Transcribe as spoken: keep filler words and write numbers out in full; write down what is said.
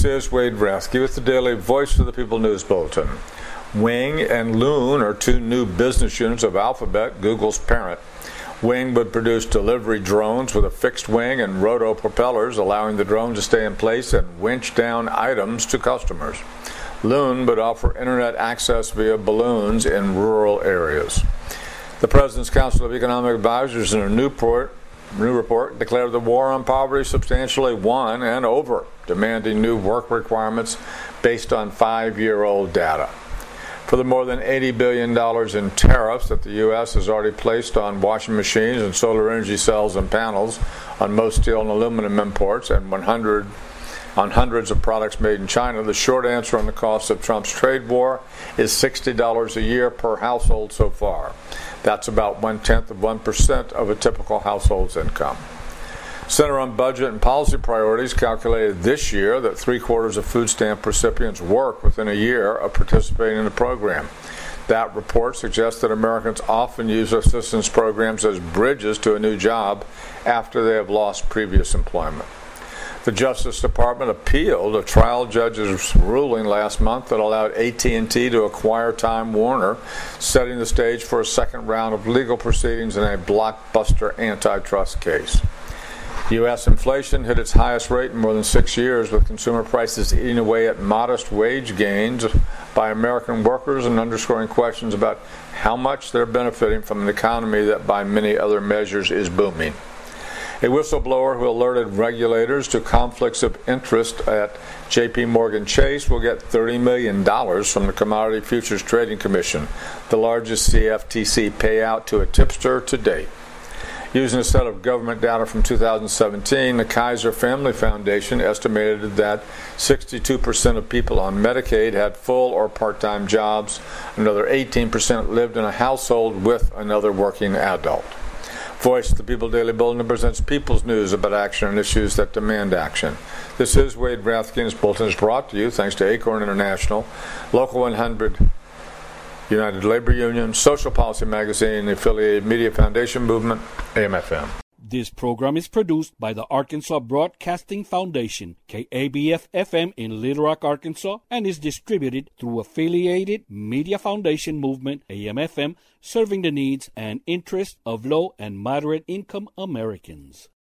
is Wade Rathke with the Daily Voice of the People News Bulletin. Wing and Loon are two new business units of Alphabet, Google's parent. Wing would produce delivery drones with a fixed wing and roto propellers, allowing the drone to stay in place and winch down items to customers. Loon would offer internet access via balloons in rural areas. The President's Council of Economic Advisors in a new report, new report declared the war on poverty substantially won and over, demanding new work requirements based on five-year-old data. For the more than eighty billion dollars in tariffs that the U S has already placed on washing machines and solar energy cells and panels, on most steel and aluminum imports, and one hundred on hundreds of products made in China, the short answer on the cost of Trump's trade war is sixty dollars a year per household so far. That's about one-tenth of one percent of a typical household's income. Center on Budget and Policy Priorities calculated this year that three-quarters of food stamp recipients work within a year of participating in the program. That report suggests that Americans often use assistance programs as bridges to a new job after they have lost previous employment. The Justice Department appealed a trial judge's ruling last month that allowed A T and T to acquire Time Warner, setting the stage for a second round of legal proceedings in a blockbuster antitrust case. U S inflation hit its highest rate in more than six years, with consumer prices eating away at modest wage gains by American workers and underscoring questions about how much they're benefiting from an economy that by many other measures is booming. A whistleblower who alerted regulators to conflicts of interest at J P Morgan Chase will get thirty million dollars from the Commodity Futures Trading Commission, the largest C F T C payout to a tipster to date. Using a set of government data from two thousand seventeen, the Kaiser Family Foundation estimated that sixty-two percent of people on Medicaid had full or part-time jobs. Another eighteen percent lived in a household with another working adult. Voice of the People Daily Bulletin presents People's News about action on issues that demand action. This is Wade Rathke, and this bulletin is brought to you thanks to Acorn International, Local one hundred, United Labor Union, Social Policy Magazine, the affiliated Media Foundation Movement, A M F M. This program is produced by the Arkansas Broadcasting Foundation, K A B F F M in Little Rock, Arkansas, and is distributed through affiliated Media Foundation Movement, A M F M, serving the needs and interests of low and moderate income Americans.